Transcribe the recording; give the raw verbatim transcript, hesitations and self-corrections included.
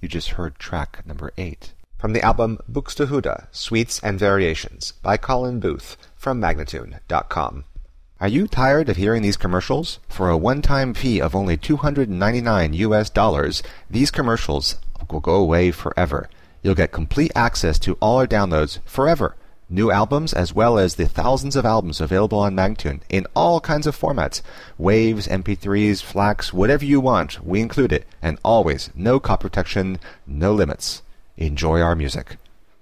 You just heard track number eight. From the album Buxtehude, Suites and Variations by Colin Booth from Magnatune dot com. Are you tired of hearing these commercials? For a one-time fee of only two hundred ninety-nine U S dollars, these commercials will go away forever. You'll get complete access to all our downloads forever. New albums as well as the thousands of albums available on Magnatune in all kinds of formats. Waves, M P threes, FLACs, whatever you want, we include it. And always, no copy protection, no limits. Enjoy our music.